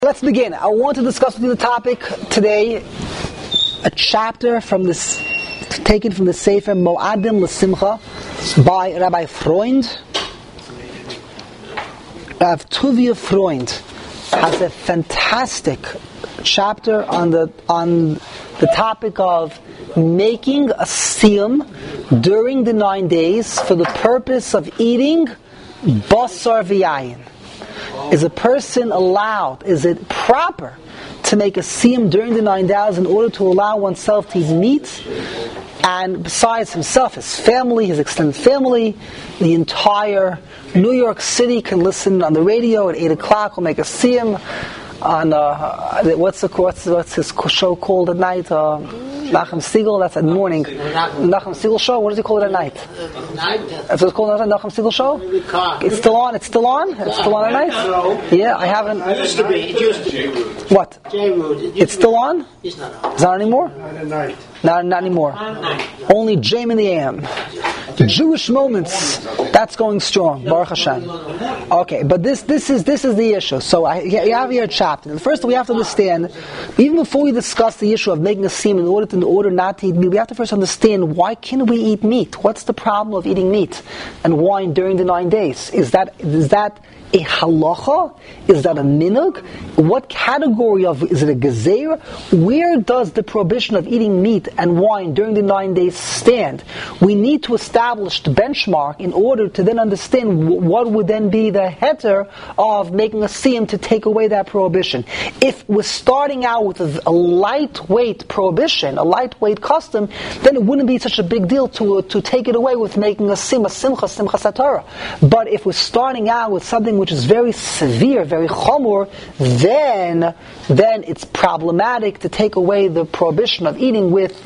Let's begin. I want to discuss with you the topic today, a chapter taken from the Sefer Mo'adim L'Simcha by Rabbi Freund. Rav Tuvia Freund has a fantastic chapter on the topic of making a siyum during the 9 days for the purpose of eating basar v'yayin. Is a person allowed, is it proper to make a siyum during the 9 days in order to allow oneself to eat meat? And besides himself, his family, his extended family, the entire New York City can listen on the radio at 8 o'clock. We'll make a siyum on, what's his show called at night? Nachum Siegel, that's at morning. Nachum Siegel show, what does he call it at night? That's what it's called, Nachum Siegel show? It's still on? It's still on at night? Yeah, I haven't. It used to be. What? J-Root. It's still on? It's not on. Is that anymore? Not at night. Not anymore. Only Jam in the AM. Jewish Moments, that's going strong. Baruch Hashem. Okay, but this is the issue. So you have here a chapter. And first, we have to understand, even before we discuss the issue of making a siyum in order not to eat meat, we have to first understand, why can we eat meat? What's the problem of eating meat and wine during the 9 days? Is that a halacha? Is that a minhag? What category is it a gezeira? Where does the prohibition of eating meat and wine during the 9 days stand? We need to establish the benchmark in order to then understand what would then be the heter of making a siyum to take away that prohibition. If we're starting out with a lightweight prohibition, a lightweight custom, then it wouldn't be such a big deal to take it away with making a simcha satorah. But if we're starting out with something which is very severe, very chomor, then it's problematic to take away the prohibition of eat meat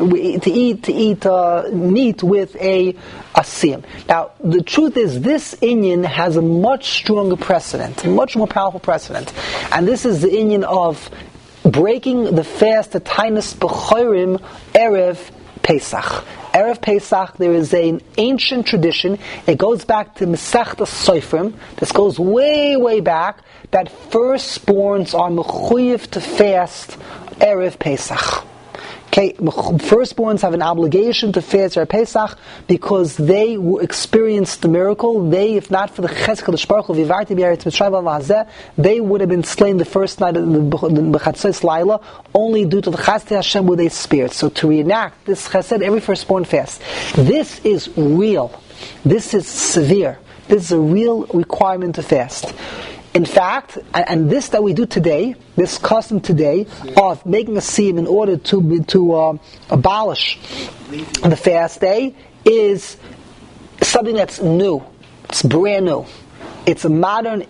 with a siyum. Now, the truth is, this inyan has a much stronger precedent, a much more powerful precedent, and this is the inyan of breaking the fast, the tainus b'chorim erev Pesach. Erev Pesach, there is an ancient tradition. It goes back to Masechta Sofrim. This goes way, way back. That firstborns are mechuyev to fast Erev Pesach. Okay, firstborns have an obligation to fast Erev Pesach because they experienced the miracle. They, if not for the Chesed Kadosh Baruch Hu, Vivarti B'Eretz Mitzrayim V'Ma'azeh, they would have been slain the first night of the B'chatzos Laila, only due to the Chesed Hashem with a spirit. So to reenact this Chesed, every firstborn fast. This is real. This is severe. This is a real requirement to fast. In fact, and this that we do today, this custom today of making a siyum in order to abolish the fast day, is something that's new. It's brand new. It's a modern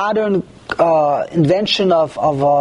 invention of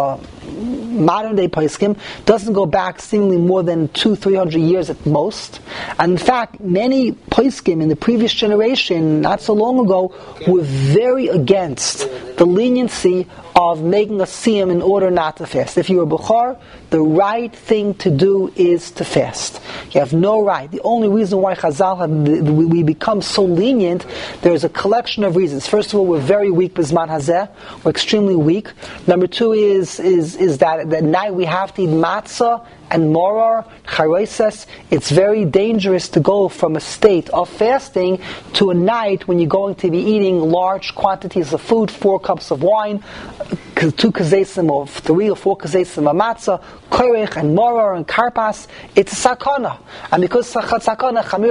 modern day poskim. Doesn't go back seemingly more than 200-300 years at most. And in fact, many poskim in the previous generation, not so long ago, were very against the leniency of making a siyum in order not to fast. If you're a Bukhar, the right thing to do is to fast. You have no right. The only reason why Chazal we become so lenient, there's a collection of reasons. First of all, we're very weak b'zman hazeh. We're extremely weak. Number two is that at night we have to eat matzah and morar, charoises. It's very dangerous to go from a state of fasting to a night when you're going to be eating large quantities of food, 4 cups of wine, 2 kazesim or 3 or 4 kazesim of matzah, korech and morar and karpas. It's a sakana. And because sakana, chamira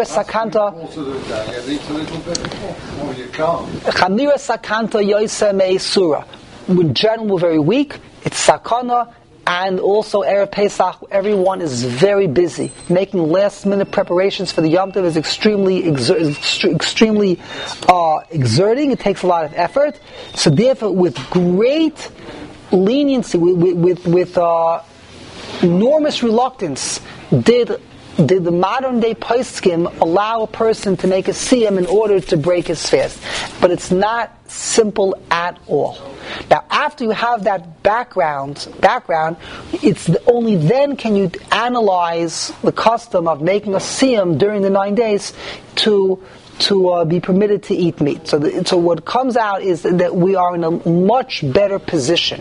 sakanta yoyse me'esura. In general, we're very weak. It's sakana. And also, Erev Pesach, everyone is very busy. Making last-minute preparations for the Yom Tov is extremely exerting. It takes a lot of effort. So therefore, with great leniency, with enormous reluctance, did the modern day poskim allow a person to make a siyum in order to break his fast. But it's not simple at all. Now, after you have that background, it's only then can you analyze the custom of making a siyum during the 9 days to be permitted to eat meat. So what comes out is that we are in a much better position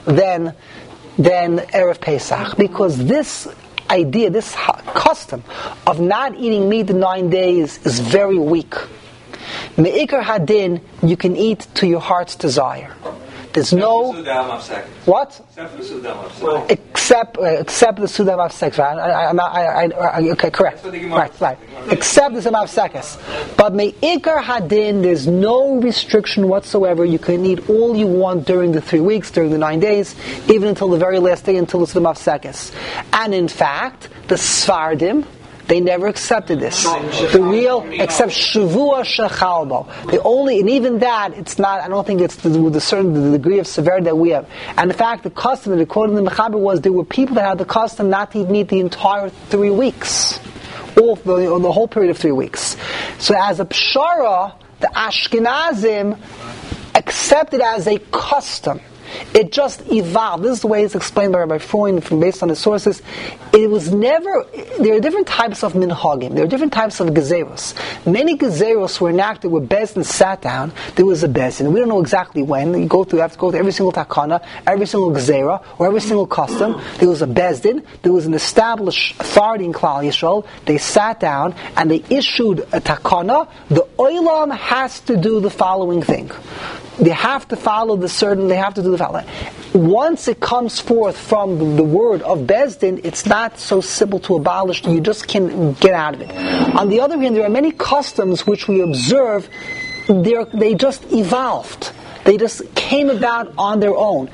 than Erev Pesach, because this idea, this custom of not eating meat in 9 days is very weak. Me'ikar hadin, you can eat to your heart's desire. There's no what? Except the Suda Mafsekes. Okay, correct. Right. Except the Suda Mafsekes. But Me'ikar Hadin, there's no restriction whatsoever. You can eat all you want during the 3 weeks, during the 9 days, even until the very last day, until the Suda Mafsekes. And in fact, the Sfardim, they never accepted this. The real, except Shavua Shechalbo. And even that, it's not, I don't think it's with a certain degree of severity that we have. And in fact, the custom, according to the Mechaber, was there were people that had the custom not to eat meat the entire 3 weeks. The whole period of 3 weeks. So as a pshara, the Ashkenazim accepted as a custom. It just evolved. This is the way it's explained by Rabbi Freund based on his sources. It was never, there are different types of minhagim. There are different types of gezeros. Many gezeros were enacted where Bezdin sat down. There was a Bezdin. We don't know exactly when. You have to go through every single takana, every single gezerah, or every single custom. There was a Bezdin. There was an established authority in Klal Yisrael. They sat down and they issued a takana. The olam has to do the following thing. They have to follow they have to do the following. Once it comes forth from the word of Bezdin, it's not so simple to abolish, you just can't get out of it. On the other hand, there are many customs which we observe, they just evolved. They just came about on their own.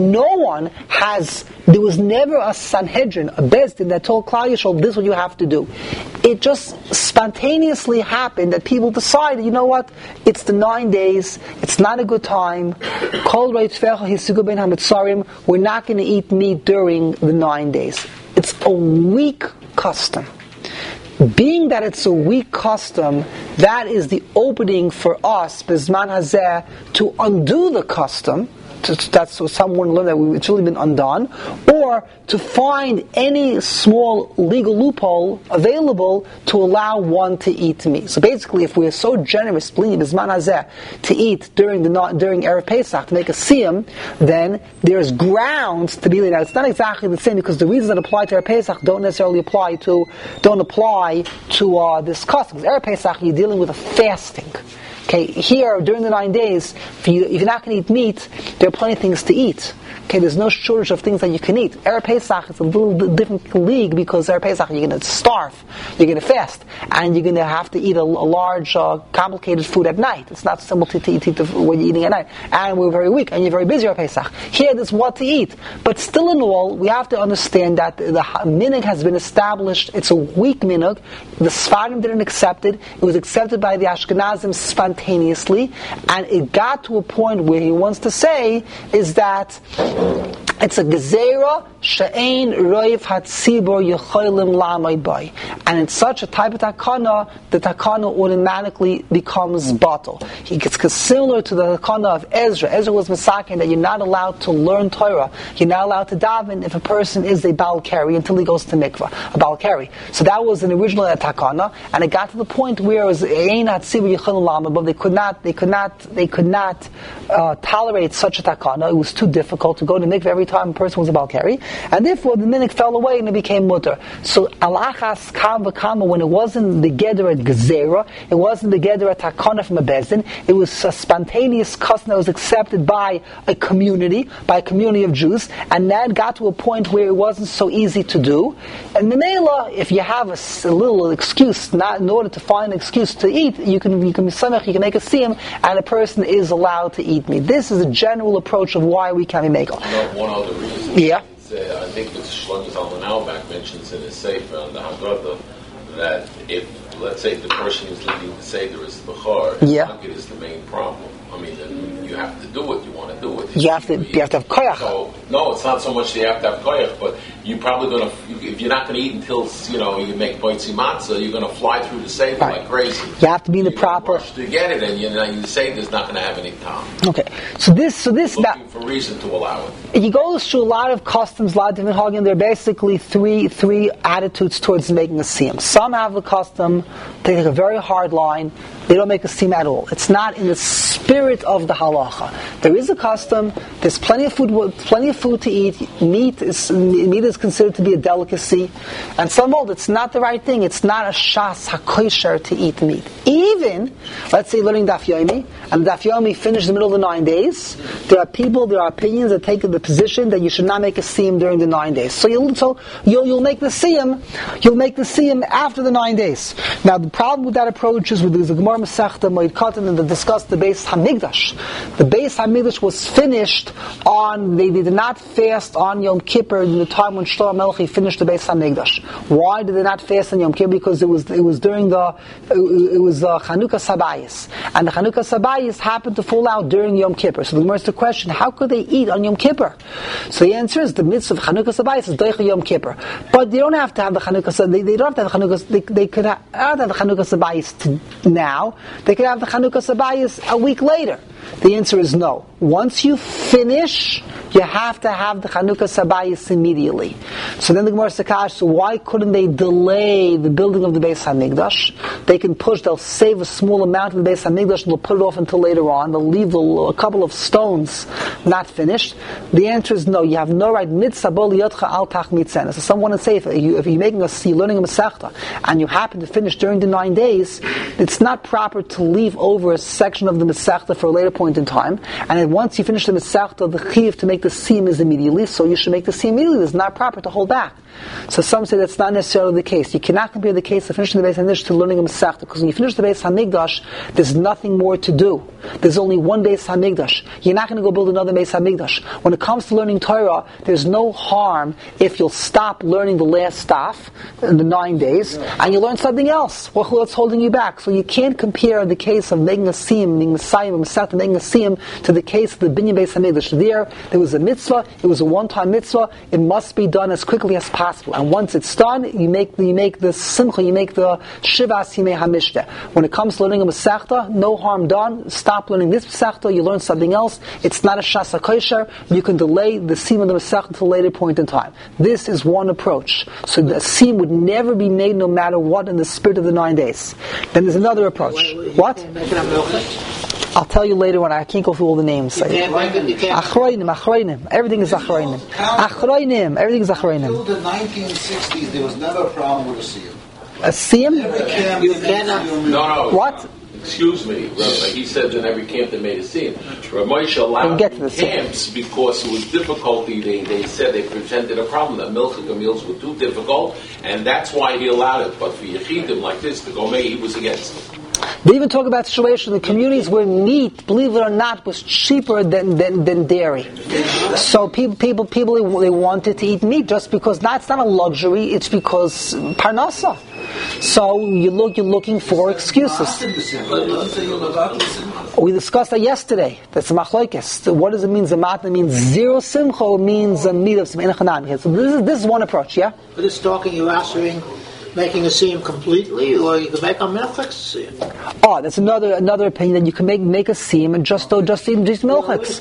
There was never a Sanhedrin, a Bezdin that told Klal Yisrael, this is what you have to do. It just spontaneously happened that people decided, you know what, it's the 9 days, it's not a good time, we're not going to eat meat during the 9 days. It's a weak custom. Being that it's a weak custom, that is the opening for us, Bizman Hazeh, to undo the custom. That's what someone learned that it's really been undone, or to find any small legal loophole available to allow one to eat meat. So basically, if we are so generous, to eat during Erev Pesach to make a siyum, then there's grounds to be. Now it's not exactly the same because the reasons that apply to Erev Pesach don't necessarily apply to this custom. Because Erev Pesach you're dealing with a fasting. Okay, here, during the 9 days, if you're not going to eat meat, there are plenty of things to eat. Okay, there's no shortage of things that you can eat. Erev Pesach is a little bit different league because Erev Pesach you're going to starve, you're going to fast, and you're going to have to eat a large, complicated food at night. It's not simple to eat what you're eating at night. And we're very weak, and you're very busy Erev Pesach. Here, there's what to eat. But still in all, we have to understand that the minhag has been established. It's a weak minhag. The Sfardim didn't accept it. It was accepted by the Ashkenazim spontaneously, and it got to a point where he wants to say is that it's a gezerah she'ein roiv hatzibur yecholim la'amod by, and in such a type of takana, the takana automatically becomes batal. It's similar to the takana of Ezra. Ezra was masakin that you're not allowed to learn Torah, you're not allowed to daven if a person is a Baal Keri until he goes to mikvah, a Baal Keri. So that was an original takana, and it got to the point where it was ein hatzibur yecholim la'amod by. They could not tolerate such a takana. It was too difficult to go to mikveh every time a person was a Baal Keri, and therefore the minhag fell away and it became mutter. So alachas kam v'kama, when it wasn't the gedera gezerah, it wasn't the gedera takana from a bezdin, it was a spontaneous custom that was accepted by a community of Jews, and that got to a point where it wasn't so easy to do. And Memela, if you have a little excuse, not in order to find an excuse to eat, you can be samech, you can make a siyum, and a person is allowed to eat meat. This is a general approach of why we can be makel. One other reason. Yeah. I think that Shlomo Zalman Auerbach mentions in his Sefer on the Haggadah that if, let's say, the person who's leading the Seder is the Bechor, the Maggid is the main problem. I mean, then you have to do what you want to do. You have to have koyach. So, no, it's not so much that you have to have koyach, but you're probably going to, if you're not going to eat until, you make boitzi matzah, you're going to fly through the Seder like crazy. You have to be in the proper... rush to get it, and the Seder's not going to have any time. Okay, so this looking for reason to allow it. He goes through a lot of customs, a lot of different hagim. There are basically three attitudes towards making a siyum. Some have the custom, they take a very hard line, they don't make a siyum at all. It's not in the spirit of the halacha. There is a custom. There's plenty of food to eat. Meat is considered to be a delicacy, and some hold it's not the right thing. It's not a shas hakosher to eat meat. Even, let's say, learning Daf Yomi, and Daf Yomi finished in the middle of the 9 days. There are opinions that take the position that you should not make a siyum during the 9 days. So you'll make the siyum. You'll make the siyum after the 9 days. Now the problem with that approach is with the Gemara Masechta Moed Katan and they discussed the Beis Hamikdash. The Beis Hamikdash was finished on. They did not fast on Yom Kippur in the time when Shlomo Melech finished the Beis Hamikdash. Why did they not fast on Yom Kippur? Because it was during the Chanukah Sabayis, and the Chanukah Sabayis happened to fall out during Yom Kippur. So the Gemara asked the question: how could they eat on Yom Kippur? So the answer is the mitzvah of Chanukah Sabayis is Doicha Yom Kippur. But they don't have to have the Chanukah. They don't have to have the Chanukah. They could have the Chanukah Sabayis now. They could have the Chanukah Sabayis a week later. The answer is no. Once you finish, you have to have the Chanukah Sabayis immediately. So then the Gemara says, so why couldn't they delay the building of the Beis Hamikdash? They'll save a small amount of the Beis Hamikdash and they'll put it off until later on. They'll leave a couple of stones not finished. The answer is no. You have no right. Mitzvah bo liyotcha al tach mitzena. So someone would say, if you're learning a Masechta and you happen to finish during the 9 days, it's not proper to leave over a section of the Masechta for a later point in time. And then once you finish the Masechta, the chiyuv to make the siyum is immediately, so you should make the siyum immediately. It's not proper to hold back. So some say that's not necessarily the case. You cannot compare the case of finishing the Beis Hamikdash to learning a Masechta, because when you finish the Beis Hamikdash, there's nothing more to do. There's only one Beis Hamikdash. You're not going to go build another Beis Hamikdash. When it comes to learning Torah, there's no harm if you'll stop learning the last daf in the 9 days, and you learn something else. What's holding you back? So you can't compare the case of making a siyum, making a Masechta, making a siyum, to the case of the Binyan Beis Hamikdash. There was a mitzvah. It was a one-time mitzvah. It must be done as quickly as possible. And once it's done, you make the simcha, you make the shivas yimei hamishta. When it comes to learning a Masechta, no harm done. Stop learning this Masechta, you learn something else. It's not a shas hakosher. You can delay the siyum of the Masechta until a later point in time. This is one approach. So the siyum would never be made no matter what in the spirit of the 9 days. Then there's another approach. What? I'll tell you later when I can't go through all the names. Achroinim. Everything is Achroinim. Achroinim. Everything is Achroinim. Until the 1960s, there was never a problem with a siyum. A siyum? You cannot. No. What? Excuse me, he said in every camp they made a siyum. Rav Moshe allowed camps because it was difficulty. They said they presented a problem that milchik meals were too difficult, and that's why he allowed it. But for Yechidim like this, the Gomei, he was against it. They even talk about situations in the communities where meat, believe it or not, was cheaper than dairy. So people they wanted to eat meat just because that's not a luxury. It's because parnasa. So you're looking for excuses. We discussed that yesterday. That's a machlokes. What does it mean? Zamat means zero simcha, means a meat of some enochanami. So this is one approach. Yeah. But it's talking you're answering. Making a siyum completely, or you can make a milchik siyum. Oh, that's another opinion that you can make a siyum and just milchiks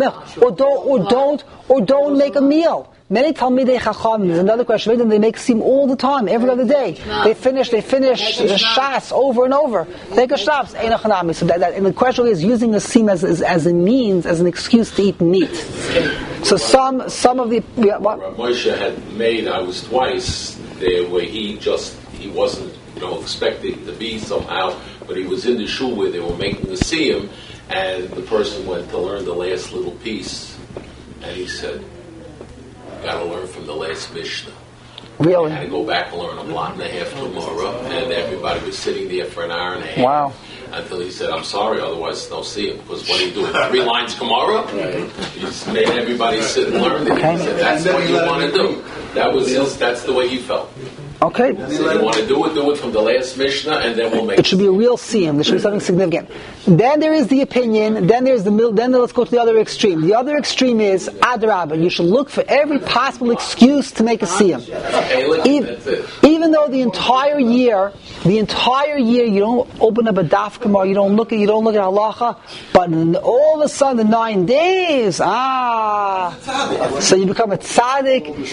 or don't make a meal. Many Talmidei Chacham. There's another question. They make siyum all the time, every other day. They finish the shas over and over. Take a shas, ein achanami. So that and the question is using a siyum as a means, as an excuse to eat meat. So some of the what Rav Moshe had made. I was twice there where he wasn't expecting to be somehow, but he was in the shul where they were making the siyum, and the person went to learn the last little piece, and he said, "You got to learn from the last Mishnah." Really? I had to go back and learn a block and a half tomorrow, and everybody was sitting there for an hour and a half. Wow. Until he said, "I'm sorry, otherwise no siyum." Because what are you doing? 3 lines Gemara? He just made everybody sit and learn it. He said, "That's what you want to do." That's the way he felt. Okay. So you want to do it from the last Mishnah, and then we'll make it. Should be a real siyum. There should be something significant. Then there is the opinion. Then there's the middle. Then let's go to the other extreme. The other extreme is adrabah. You should look for every possible excuse to make a siyum. Even though the entire year you don't open up a daf gemara, you don't look at halacha, but all of a sudden the 9 days, so you become a tzaddik, and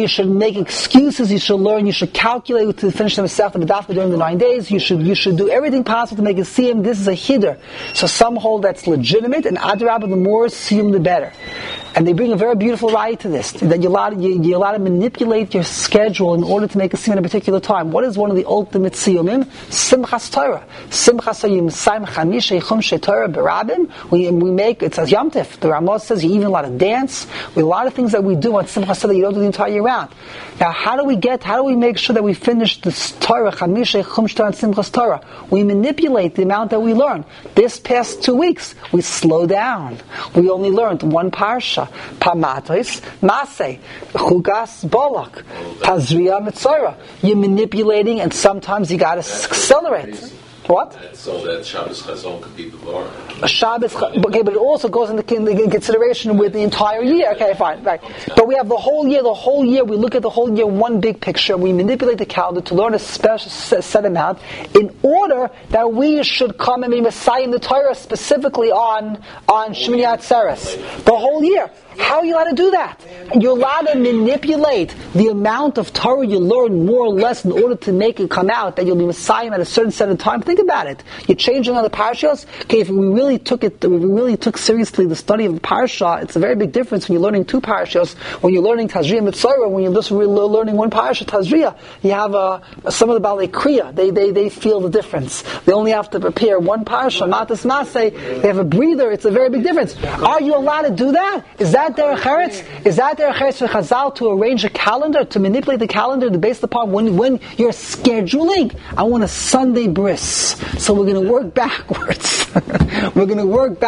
you should make excuses, you should learn, you should calculate to finish the Masechta B'dafka during the 9 days, you should do everything possible to make a siyum. This is a hiddur. So some hold that's legitimate, and adrabah, the more siyum the better. And they bring a very beautiful right to this, that you're allowed to manipulate your schedule in order to make a siyum at a particular time. What is one of the ultimate siyumim? Simchas Torah. Simchas Torah, Yimsayim Chamisha Chumshe Torah Berabim. We make, it's a Yom Tif. The Ramah says you even allowed to dance. We a lot of things that we do on Simchas Torah that you don't do the entire year round. Now, how do we make sure that we finish this Torah, Chamisha Chumshe Torah and Simchas Torah? We manipulate the amount that we learn. This past 2 weeks, we slow down. We only learned one parsha. Pamatos, Maseh, Chugas, Bolak, Tazria, Mitzora. You're manipulating, and sometimes you got to accelerate. What? So that Shabbos Chazon could be the bar. Shabbos, okay, but it also goes into consideration with the entire year. Okay, fine, right. But we have the whole year, we look at the whole year, one big picture. We manipulate the calendar to learn a special set amount in order that we should come and be Messiah in the Torah specifically on Shemini Atzeres. The whole year. How are you allowed to do that? You're allowed to manipulate the amount of Torah you learn more or less in order to make it come out that you'll be Messiah at a certain set of time. Think about it. You're changing on the parashas. Okay, if we really took seriously the study of the parasha, it's a very big difference when you're learning 2 parashas, when you're learning Tazria Mitzorah, when you're just really learning one parasha, Tazria. You have some of the Balei Kriya. They feel the difference. They only have to prepare one parasha, Matas Maseh. They have a breather. It's a very big difference. Are you allowed to do that? Is that derech eretz? Is that derech eretz for Chazal to arrange a calendar, to manipulate the calendar based upon when you're scheduling? I want a Sunday bris, so we're going to work backwards. We're going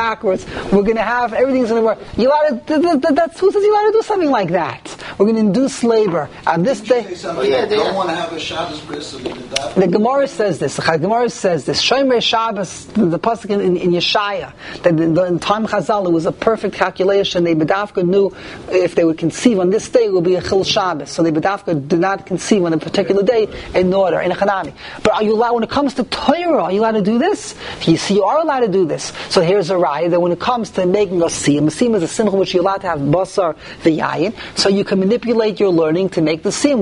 to have everything's going to work. You allowed to, who says you allowed to do something like that? We're going to induce labor. And this day, I don't want to have a Shabbos bris. The Gemara says this. Shomer Shabbos, the pasuk in Yeshaya, that in time Chazal it was a perfect calculation. They bedavka knew if they would conceive on this day it would be a Chil Shabbos. So they bedavka did not conceive on a particular day in order, in a Chanami. But are you allowed, when it comes to Torah, are you allowed to do this? You are allowed to do this. So here's a raya that when it comes to making a siyum is a simcha which you're allowed to have basar v'yayin, so you can manipulate your learning to make the siyum.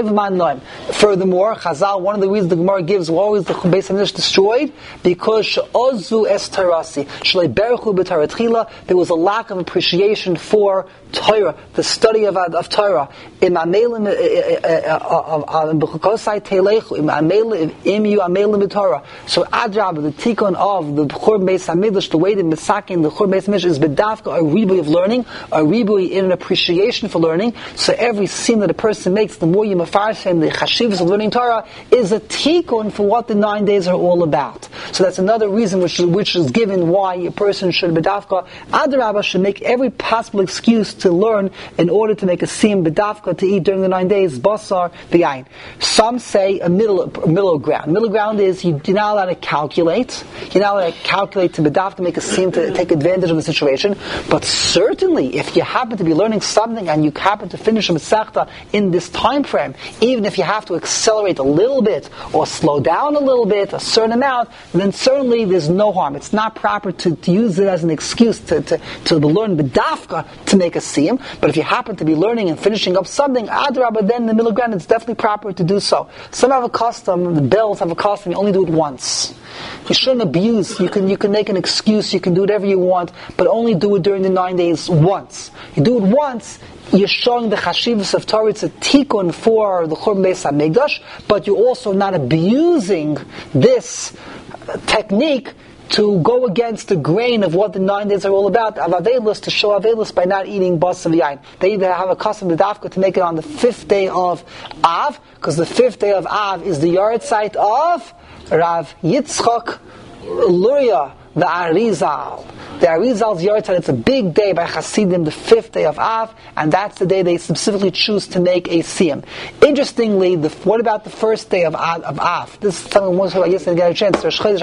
Furthermore, Chazal, one of the reasons the Gemara gives why was the Beis Hamikdash destroyed, because she'ozu es tarasi, shlei beruchu b'taratchila, there was a lack of appreciation for Torah, the study of Torah. So Adrab, the tikkun of the Chur Beis Hamikdash, the way the Misakin, the Chur Beis Hamikdash is bedavka, a ribui of learning, a ribui in an appreciation for learning. So every sin that a person makes, the more you mafarsh him, the chashivas of learning Torah is a tikkun for what the 9 days are all about. So that's another reason which is given why a person should bedavka. Adrab should make every possible excuse to learn in order to make a siyum bedavka to eat during the 9 days, basar v'yayin. Some say a middle ground. Middle ground is you're not allowed to calculate. You're not allowed to calculate to bedavka, make a siyum to take advantage of the situation. But certainly, if you happen to be learning something and you happen to finish a Masechta in this time frame, even if you have to accelerate a little bit or slow down a little bit, a certain amount, then certainly there's no harm. It's not proper to use it as an excuse to learn bedavka to make a siyum. But if you happen to be learning and finishing up something, adrabah, then in the middle ground, it's definitely proper to do so. Some have a custom, the bells have a custom, you only do it once. You shouldn't abuse. You can make an excuse, you can do whatever you want, but only do it during the 9 days once. You do it once, you're showing the chashivas of Torah. It's a tikkun for the Churban Beis Hamikdash, but you're also not abusing this technique to go against the grain of what the 9 days are all about. Avavelus, to show Avavelus by not eating basar v'yayin. They either have a custom bedavka to make it on the 5th day of Av, because the 5th day of Av is the yard site of Rav Yitzchak Luria, the Arizal. The Arizal's yard site, it's a big day by Hasidim, the 5th day of Av, and that's the day they specifically choose to make a siyum. Interestingly, what about the first day of Av? This is something we want to talk about yesterday, got a chance.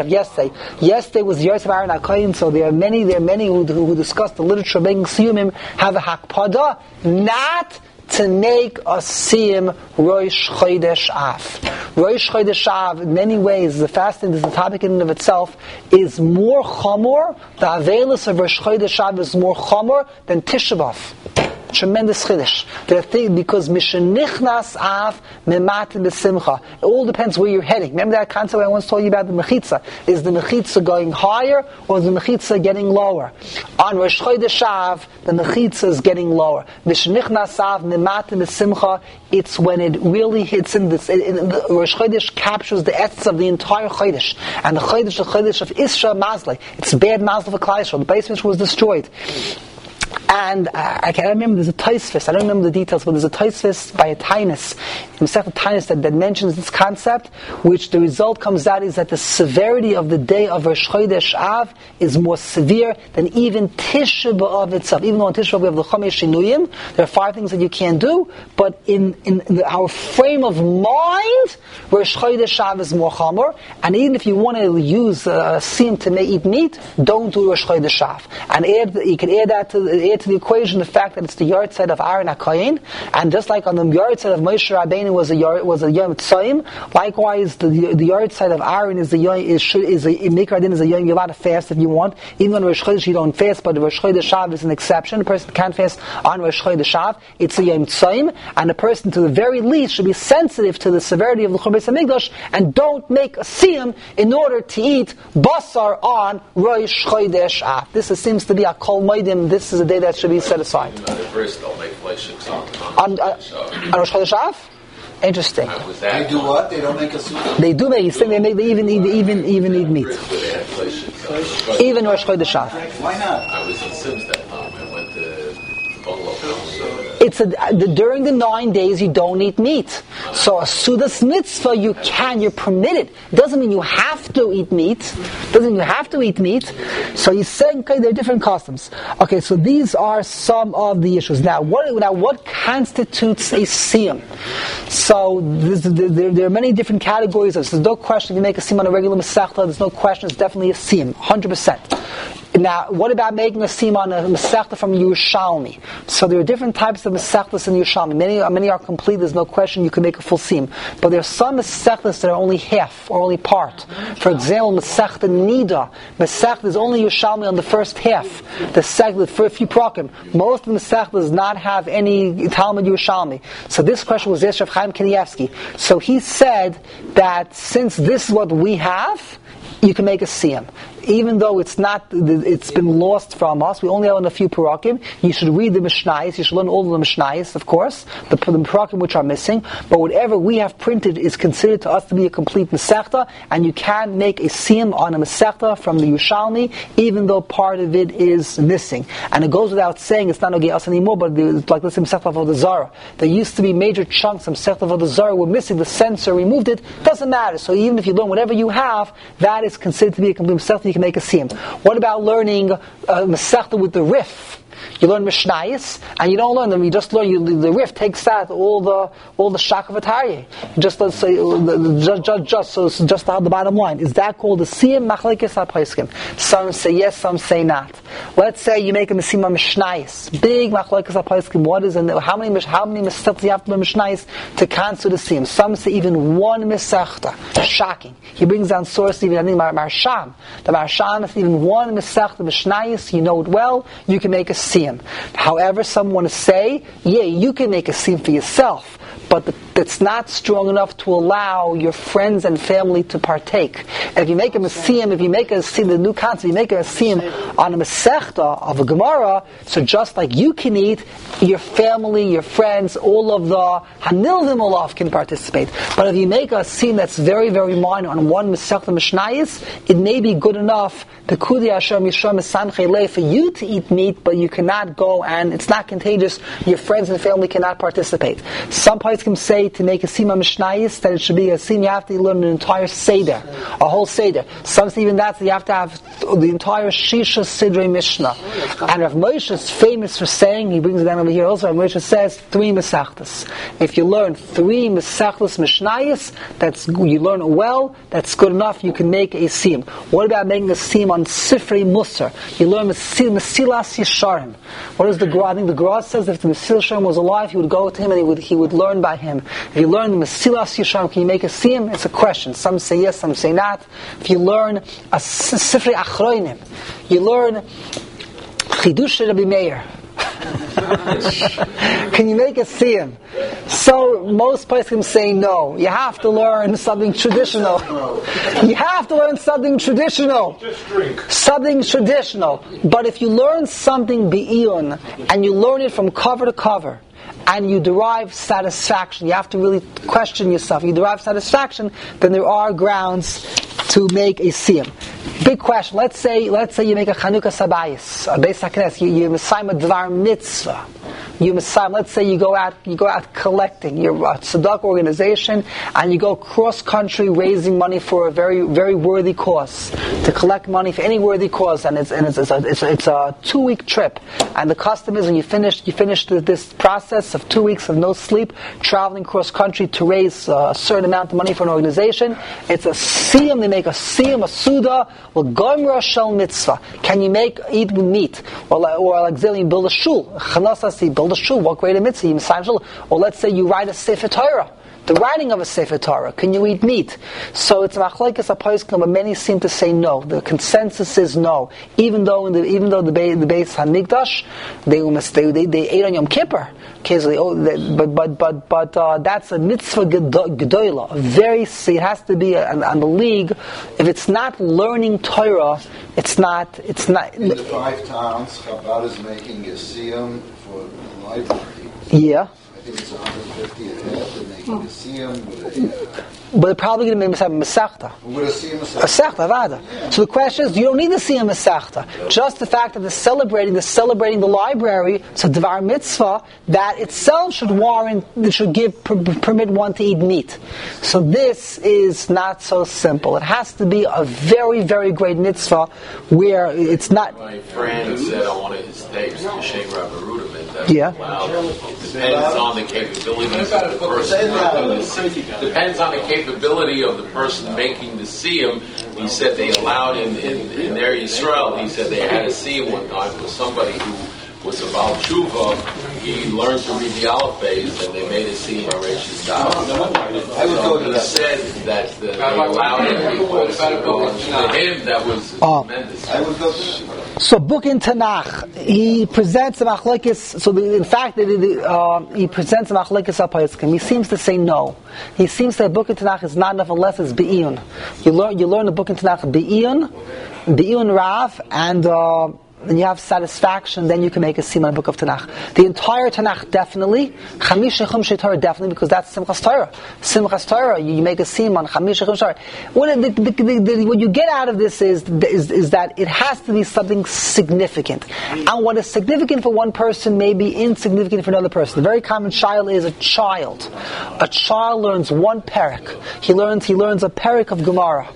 Yesterday was the yard of Aaron HaKohen, so there are many who discuss the literature of making siyumim, have a hakpada, not to make a siyum Rosh Chodesh Av. Rosh Chodesh Av, in many ways, the fasting is the topic in and of itself, is more chamor. The Avelis of Rosh Chodesh Av is more chamor than Tisha B'Av. tremendous chiddush. Because Mishenichnas Av Mematim B'Simcha. It all depends where you're heading. Remember that concept I once told you about the Mechitza? Is the Mechitza going higher or is the Mechitza getting lower? On Rosh Chodesh Av, the Mechitza is getting lower. Mishenichnas Av Mematim B'Simcha, it's when it really hits in this. Rosh Chodesh captures the essence of the entire Chodesh. And the Chodesh of Isra Mazle. It's bad Mazle for Klal Yisrael. The basement was destroyed. And I can't remember, there's a Tosfos, I don't remember the details, but there's a Tosfos by a Tainus, in Masechet Tainus, that mentions this concept, which the result comes out is that the severity of the day of Rosh Chodesh Av is more severe than even Tisha B'Av itself. Even though on Tisha B'Av we have the Chomesh Shinuyim, there are 5 things that you can't do, but in our frame of mind, Rosh Chodesh Av is more chamor, and even if you want to use a siyum to eat meat, don't do Rosh Chodesh Av. And you can add to the equation the fact that it's the yard side of Aaron HaKohen, and just like on the yard side of Moshe Rabbeinu was a Yom Tzayim, likewise the yard side of Aaron is a Mikra Din is a Yom. You're allowed to fast if you want. Even on Rosh Chodesh you don't fast, but Rosh Chodesh Av is an exception. A person can't fast on Rosh Chodesh Av. It's a Yom Tzayim, and a person to the very least should be sensitive to the severity of the Churban Beis Hamikdash and don't make a siyum in order to eat basar on Rosh Chodesh Av. This seems to be a kol moedim. This is a day that should be set aside. On Rosh Chodesh Av? Interesting. They do what? They don't make a siyum? They do make. They even eat meat. Even Rosh Chodesh Av. Why not? I was in Sims that time. I went to Bungalow. During the 9 days you don't eat meat. So a Sudas mitzvah you're permitted. Doesn't mean you have to eat meat. So he's saying, okay, there are different customs. Okay, so these are some of the issues. Now what constitutes a siyum? So there are many different categories. There's no question if you make a siyum on a regular Masechta, there's no question it's definitely a siyum, 100%. Now, what about making a siyum on a Masechta from Yerushalmi? So there are different types of Masechtas in Yerushalmi. Many are complete, there's no question you can make a full siyum. But there are some Masechtas that are only half, or only part. For example, Masechta Nida. Masechta is only Yerushalmi on the first half. The for a few prakim. Most of the Masechta does not have any Talmud Yerushalmi. So this question was asked of Chaim Kanievsky. So he said that since this is what we have, you can make a siyum. Even though it's been lost from us, we only have on a few parakim. You should read the Mishnayos, you should learn all of the Mishnayos, of course, the parakim which are missing, but whatever we have printed is considered to us to be a complete Masechta, and you can make a siyum on a Masechta from the Yerushalmi, even though part of it is missing. And it goes without saying, it's not Nogei anymore, but like this Masechta of Avodah Zarah. There used to be major chunks of Masechta of Avodah Zarah were missing, the censor removed it, doesn't matter. So even if you learn whatever you have, that is considered to be a complete Masechta, you can make a siyum. What about learning Masechta with the Rif? You learn Mishnayos, and you don't learn them. You just learn. The Rif takes out all the shak of Atarye. Just let's say, just the bottom line. Is that called a siyum? Machlekes HaPoskim. Some say yes, some say not. Let's say you make a siyum on Mishnayos. Big machlekes HaPoskim. What is and how many Masechtas you have to learn Mishnayos to cancel the siyum? Some say even one Masechta. Shocking. He brings down source even I think Marsham. The Marsham is even one Masechta Mishnayos. You know it well. You can make a siyum. However, some want to say, yeah, you can make a siyum for yourself, but that's not strong enough to allow your friends and family to partake. If you make a siyum, the new concept, you make a siyum on a Masechta of a Gemara, so just like you can eat, your family, your friends, all of the Hanilvim Olav can participate. But if you make a siyum that's very, very minor on one Masechta Mishnayos, it may be good enough for you to eat meat, but you cannot go and it's not contagious, your friends and family cannot participate. Some poskim say to make a siyum Mishnayos that it should be a siyum you have to learn an entire Seder, a whole Seder. Some say even that you have to have the entire Shisha Sidrei Mishnah. And Rav Moshe is famous for saying, he brings it down over here also, Rav Moshe says 3 Masechtas. If you learn 3 Masechtas Mishnayos, you learn it well, that's good enough, you can make a siyum. What about making a siyum on Sifrei Musar? You learn Mesilas Yesharim. What is the Gra? I think the Gra says if the Mesilas Yesharim was alive, he would go to him and he would learn by him. If you learn the Mesilas Yesharim, can you make a siyum? It's a question. Some say yes, some say not. If you learn a Sifrei Achronim, you learn Chidush Rabbi Meir. Can you make a siyum? So most places say no. You have to learn something traditional. You have to learn something traditional. Just drink. Something traditional. But if you learn something bi'iyun, and you learn it from cover to cover, and you derive satisfaction, you have to really question yourself. You derive satisfaction, then there are grounds to make a siyum. Big question. Let's say you make a Chanukah Sabayis, a Beis HaKnesses. You Messiah Dvar Mitzvah. Let's say you go out collecting. You're a tzedakah organization, and you go cross country raising money for a very, very worthy cause. To collect money for any worthy cause, and it's a 2-week trip. And the custom is when you finish this process of 2 weeks of no sleep, traveling cross country to raise a certain amount of money for an organization. It's a siyum. They make a siyum, a suda, or gomra shel mitzvah. Can you eat with meat, or like Zillion build a shul? Build a shul, what great a mitzvah, or let's say you write a Sefer Torah, the writing of a Sefer Torah, can you eat meat? So it's machlokes haposkim, but many seem to say no. The consensus is no. Even though the Beis Hamikdash, they ate on Yom Kippur. But that's a mitzvah gedola. It has to be on the league. If it's not learning Torah, it's not. In the 5 towns, Chabad is making a siyum for the library. Yeah. I think it's 150 a head. They're making a siyum with a... But they're probably going to make a Masechta. With a siyum Masechta, Vada. So the question is, you don't need to see a Masechta. Just the fact that they're celebrating the library, so Dvar Mitzvah, that itself should permit one to eat meat. So this is not so simple. It has to be a very, very great mitzvah where it's not... My friend said on one of his tapes, Shane Rabbi Ruderman, that yeah. It depends on the capabilities of the person. Depends on the capability of the person making the siyum. He said they allowed in their Yisrael. He said they had a siyum one time for somebody who was a Baal Tshuva. He learned to read the Aleph Beis, and they made a siyum on Reishis Dalet. He said that they allowed it because to him that was tremendous. I would go to that. So, book in Tanakh, he presents a machlekes. So, in fact, he presents a machlekes haposkim. He seems to say no. He seems that book in Tanakh is not enough unless it's be'iyun. You learn the book in Tanakh be'iyun Rav, and you have satisfaction, then you can make a siyum on the book of Tanakh. The entire Tanakh, definitely. Chamisha Chumshei Torah, definitely, because that's Simchas Torah. Simchas Torah, you make a siyum on Chamisha Chumshei Torah. What you get out of this is that it has to be something significant. And what is significant for one person may be insignificant for another person. The very common child is a child. A child learns one perek. He learns a perek of Gemara.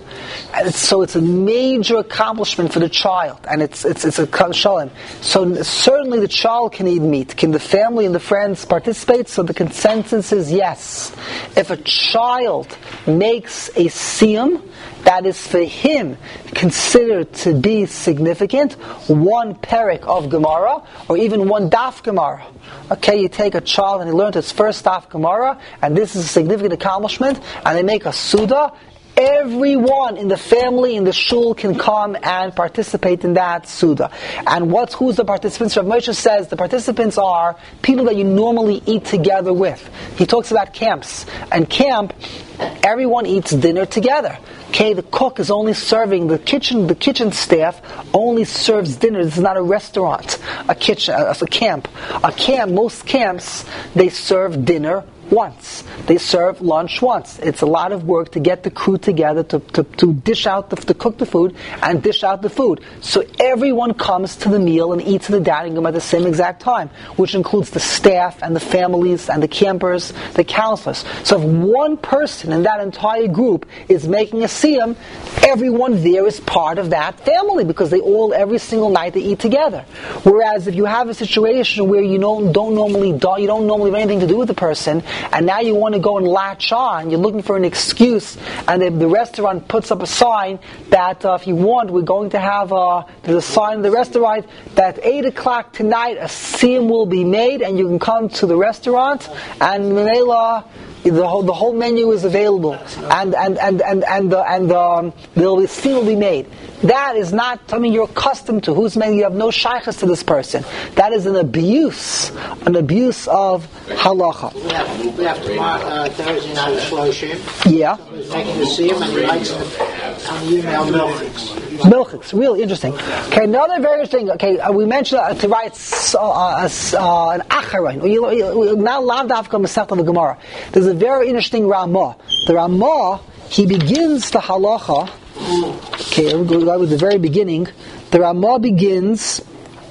So it's a major accomplishment for the child. And it's a shalom. So certainly the child can eat meat. Can the family and the friends participate? So the consensus is yes. If a child makes a siyum that is for him considered to be significant, one perek of Gemara, or even one daf Gemara. Okay, you take a child and he learned his first daf Gemara, and this is a significant accomplishment, and they make a suda. Everyone in the family, in the shul, can come and participate in that Suda. And who's the participants? Rav Moshe says the participants are people that you normally eat together with. He talks about camps. And camp, everyone eats dinner together. Okay, the cook is only serving, the kitchen staff only serves dinner. This is not a restaurant, a camp. Most camps, they serve dinner once. They serve lunch once. It's a lot of work to get the crew together to dish out, to cook the food and dish out the food. So everyone comes to the meal and eats in the dining room at the same exact time, which includes the staff and the families and the campers, the counselors. So if one person in that entire group is making a siyum, everyone there is part of that family because every single night they eat together. Whereas if you have a situation where you don't normally have anything to do with the person, and now you want to go and latch on, you're looking for an excuse, and the restaurant puts up a sign that if you want, we're going to have there's a sign in the restaurant that 8 o'clock tonight a siyum will be made and you can come to the restaurant, and Mimela, The whole menu is available, and the siyum will be made. That is not something you're accustomed to. Who's made? You have no shaykhs to this person. That is an abuse of halacha. We have tomorrow Thursday night of Shloshim. Yeah. He's making the siyum and he writes on the email milchiks. Milchiks, really interesting. Okay, another very interesting. Okay, we mentioned to write an acharon. Not lav dafka masechta the Gemara. There's a very interesting Ramah. The Ramah, he begins the halacha. Okay, we'll go with the very beginning. The Ramah begins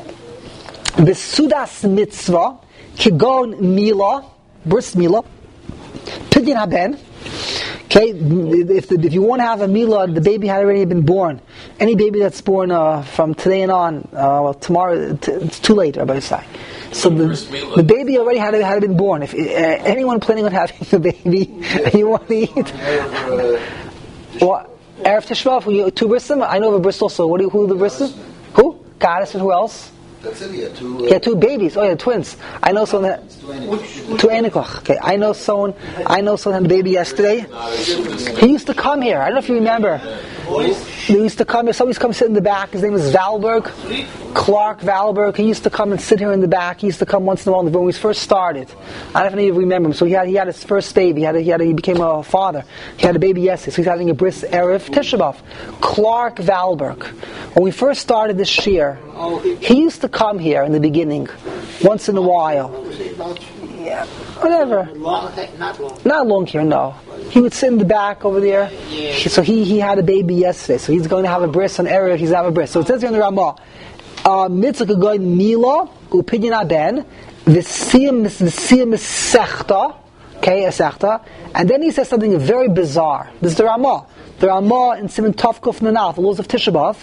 Besudas mitzvah kigon mila bris mila pidyon haben. Okay, if you want to have a milah, the baby had already been born. Any baby that's born from today and on, tomorrow, it's too late, Rabbi Yisai. So the baby already had been born. If anyone planning on having the baby and you want to eat, what? Erev Tishbav, two brisim? I know of a bris also. Who the brisim? Who? Goddess and who else? That's it, two babies. Oh yeah, twins. I know someone that two Enoch. Okay, I know someone had a baby yesterday. He used to come here. I don't know if you remember. He used to come here. Somebody used to come sit in the back. His name was Valberg, Clark Valberg. He used to come and sit here in the back. He used to come once in a while when we first started. I don't know if you remember him. So he had his first baby. He became a father. He had a baby yesterday. So he's having a bris erev Tisha B'Av. Clark Valberg. When we first started this year, he used to come here in the beginning, once in a while. Yeah, whatever. Not long here, no. He would sit in the back over there. So he had a baby yesterday. So he's going to have a bris on Erev. He's having a bris. So it says here in the Ramah, mitzvah kagoy mila upidyon haben v'siyum sechta. Okay, a sechta. And then he says something very bizarre. This is the Ramah. The Ramah in Siman Tov Kuf Nanal, the laws of Tisha B'Av,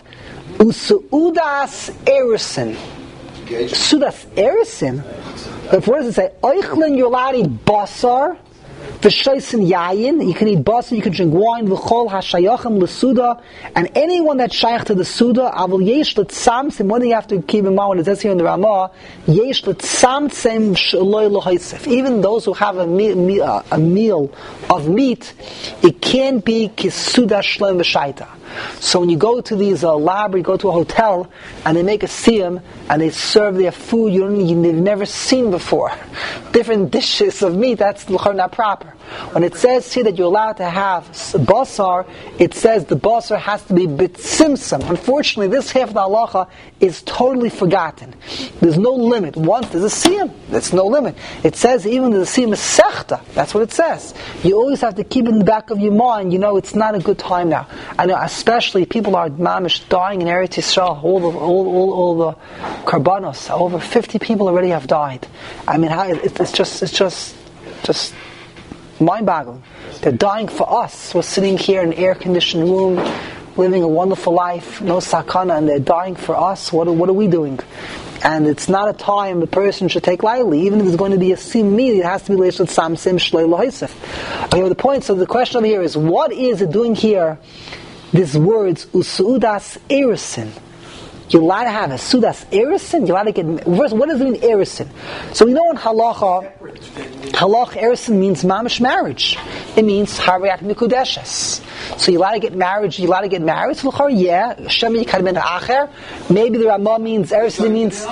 usudas erisin. Sudas erisin. What does it say? Oichlin yolari basar v'shoisin yayin. You can eat basar, you can drink wine. V'chol hashayachim l'suda. And anyone that's shaykh to the suda, avol yesh l'tzamtzim. One thing you have to keep in mind when it says here in the Ramah, yesh l'tzamtzim sh'loy l'hoisef. Even those who have a meal of meat, it can't be kisuda shlem v'shaita. So when you go to these you go to a hotel and they make a siyum and they serve their food you've never seen before, different dishes of meat, that's not proper. When it says here that you're allowed to have basar, it says the basar has to be bitsimsum. Unfortunately, this half of the halacha is totally forgotten. There's no limit. Once there's a siyum, there's no limit. It says even the siyum is sechta. That's what it says. You always have to keep it in the back of your mind. It's not a good time now. I know, especially people are mamish dying in Eretz Yisrael. All the karbanos, over 50 people already have died. I mean, it's just mind-boggling. They're dying for us. We're sitting here in an air-conditioned room, living a wonderful life, no sakana, and they're dying for us. What are we doing? And it's not a time the person should take lightly. Even if there's going to be a sim meal, it has to be related with samsim shlei lohisef. Okay, the point. So the question over here is, what is it doing here? These words usudas erisin. You're allowed to have a sudas erisin. You're allowed to get. First, what does it mean erisin? So we know in halacha erisin means mamish marriage. It means hariat mikudeshes. So you're allowed to get married. So yeah, Shem yikadem acher. Maybe the Ramah means erisin.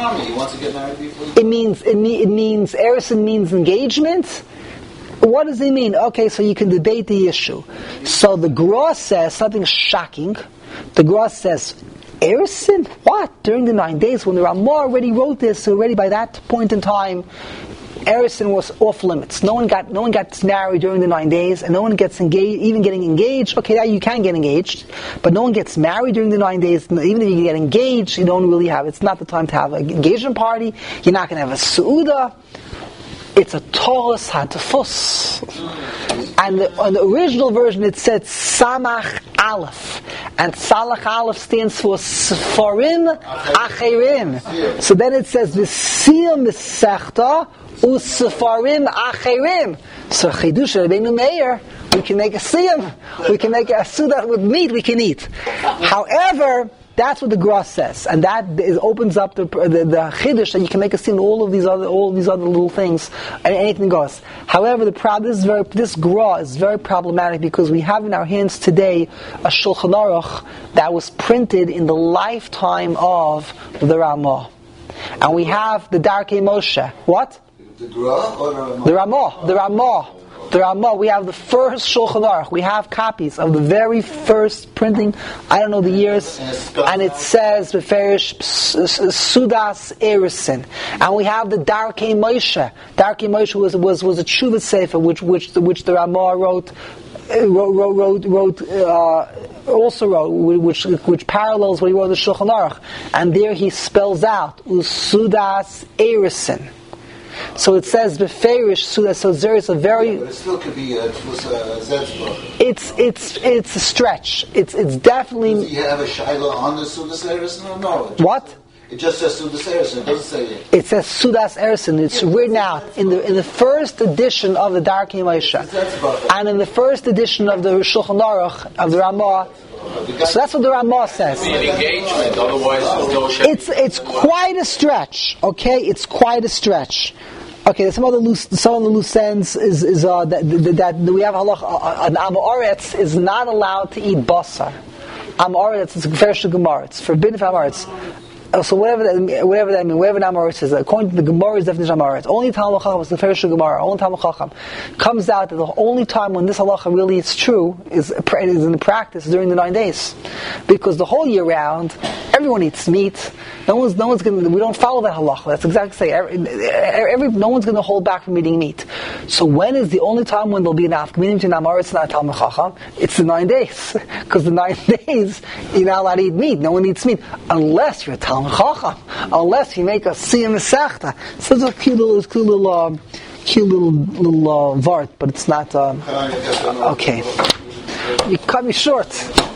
It means erisin means engagement. What does it mean? Okay, so you can debate the issue. So the Gra says something shocking. The Gra says, erisin? What? During the 9 days when the Ramah already wrote this, already by that point in time, erisin was off limits. No one gets married during the 9 days, and no one gets engaged. Even getting engaged, okay, now you can get engaged, but no one gets married during the 9 days. Even if you get engaged, you don't really have. It's not the time to have an engagement party. You're not going to have a suuda. It's a Taurus Hatafus. And on the original version it said Samach Aleph. And Salach Aleph stands for Sfarim Acherim. So then it says V'siyum Sechta U'Sfarim Acherim. So Chidush Rabbeinu Meir, we can make a siyum. We can make a suda with meat we can eat. However, that's what the Gra says, and that opens up the chiddush that you can make a sin all of these other little things, and anything goes. However, this gra is very problematic because we have in our hands today a Shulchan Aruch that was printed in the lifetime of the Ramah. And we have the Darkei Moshe. What? The Gra or the Ramah? The Ramah. We have the first Shulchan Aruch. We have copies of the very first printing. I don't know the years. And it says Beferish Sudas Erisin. And we have the Darkei Moshe. Darkei Moshe was a Tshuva Sefer which the Ramah wrote, which parallels what he wrote in the Shulchan Aruch. And there he spells out Usudas Erisin. So it says Beferish Sudas. So there is a very. But it still could be a Zetzbach. It's a stretch. It's definitely. Does he have a Shaila on the Sudas Erisin or no? What? It just says Sudas Erisin. It doesn't say it. It says Sudas Erisin. It's written out in the first edition of the Darkei Moshe, and in the first edition of the Shulchan Aruch of the Ramah. So that's what the Ramah says. Engagement, otherwise it's quite a stretch. Okay, it's quite a stretch. Okay, some of the loose ends is that we have halach. An Am Haaretz is not allowed to eat basar. Am Haaretz is Geferish Gemara. It's forbidden for Am Haaretz. So whatever that means, whatever Am Haaretz is, according to the Gemara's definition of Am Haaretz, only Talmud Chacham is the Geferish Gemara. Only Talmud Chacham comes out that the only time when this halacha really is true is in the practice during the 9 days, because the whole year round everyone eats meat. No one's going to. We don't follow that halacha. That's exactly no one's going to hold back from eating meat. So when is the only time when there'll be an afkamin between Am Haaretz and Talmud Chacham? It's the 9 days, because the 9 days you're not allowed to eat meat. No one eats meat unless you're a Talmud Chacham, unless you make a siyam mesachta. So it's a cute little vart, but it's not. Okay, you cut me short.